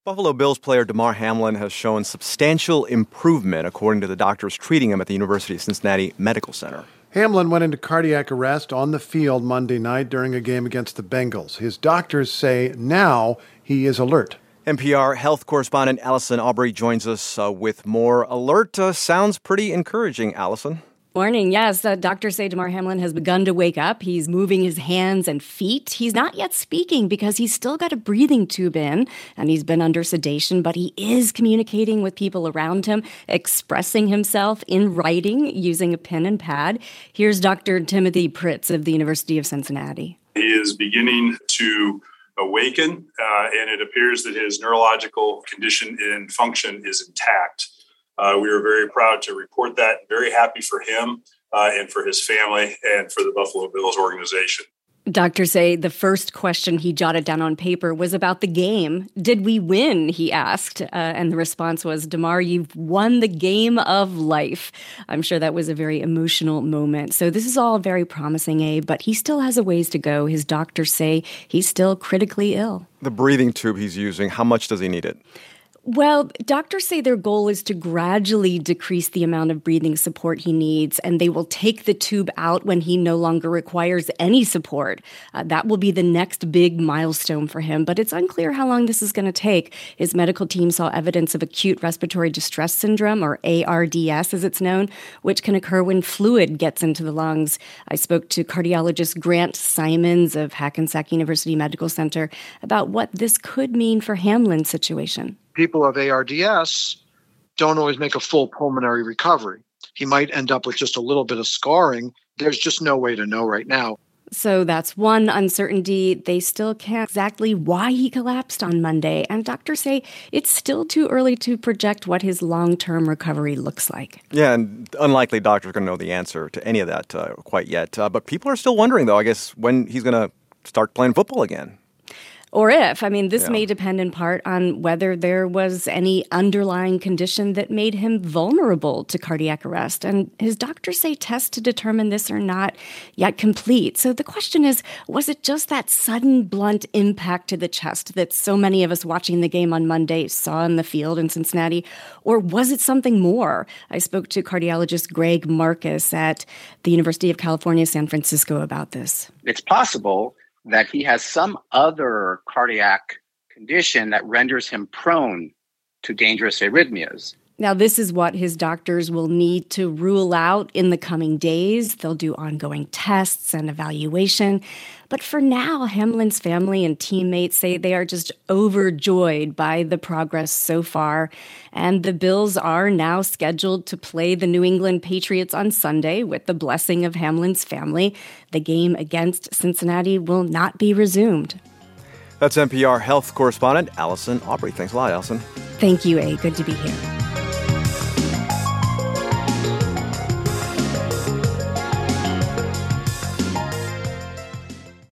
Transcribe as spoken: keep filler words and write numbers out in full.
Buffalo Bills player Damar Hamlin has shown substantial improvement, according to the doctors treating him at the University of Cincinnati Medical Center. Hamlin went into cardiac arrest on the field Monday night during a game against the Bengals. His doctors say now he is alert. N P R health correspondent Allison Aubrey joins us uh, with more. Alert uh, sounds pretty encouraging, Allison. Morning. Yes, uh, doctors say Damar Hamlin has begun to wake up. He's moving his hands and feet. He's not yet speaking because he's still got a breathing tube in, and he's been under sedation, but he is communicating with people around him, expressing himself in writing using a pen and pad. Here's Doctor Timothy Pritz of the University of Cincinnati. He is beginning to awaken, uh, and it appears that his neurological condition and function is intact. Uh, we are very proud to report that, very happy for him uh, and for his family and for the Buffalo Bills organization. Doctors say the first question he jotted down on paper was about the game. Did we win, he asked. Uh, and the response was, Damar, you've won the game of life. I'm sure that was a very emotional moment. So this is all very promising, Abe, but he still has a ways to go. His doctors say he's still critically ill. The breathing tube he's using, how much does he need it? Well, doctors say their goal is to gradually decrease the amount of breathing support he needs, and they will take the tube out when he no longer requires any support. Uh, that will be the next big milestone for him, but it's unclear how long this is going to take. His medical team saw evidence of acute respiratory distress syndrome, or A R D S as it's known, which can occur when fluid gets into the lungs. I spoke to cardiologist Grant Simons of Hackensack University Medical Center about what this could mean for Hamlin's situation. People of A R D S don't always make a full pulmonary recovery. He might end up with just a little bit of scarring. There's just no way to know right now. So that's one uncertainty. They still can't exactly why he collapsed on Monday. And doctors say it's still too early to project what his long-term recovery looks like. Yeah, and unlikely doctors are going to know the answer to any of that uh, quite yet. Uh, but people are still wondering, though, I guess, when he's going to start playing football again. Or if. I mean, this Yeah. may depend in part on whether there was any underlying condition that made him vulnerable to cardiac arrest. And his doctors say tests to determine this are not yet complete. So the question is, was it just that sudden, blunt impact to the chest that so many of us watching the game on Monday saw in the field in Cincinnati? Or was it something more? I spoke to cardiologist Greg Marcus at the University of California, San Francisco about this. It's possible that he has some other cardiac condition that renders him prone to dangerous arrhythmias. Now, this is what his doctors will need to rule out in the coming days. They'll do ongoing tests and evaluation. But for now, Hamlin's family and teammates say they are just overjoyed by the progress so far. And the Bills are now scheduled to play the New England Patriots on Sunday with the blessing of Hamlin's family. The game against Cincinnati will not be resumed. That's N P R health correspondent Allison Aubrey. Thanks a lot, Allison. Thank you, A. Good to be here.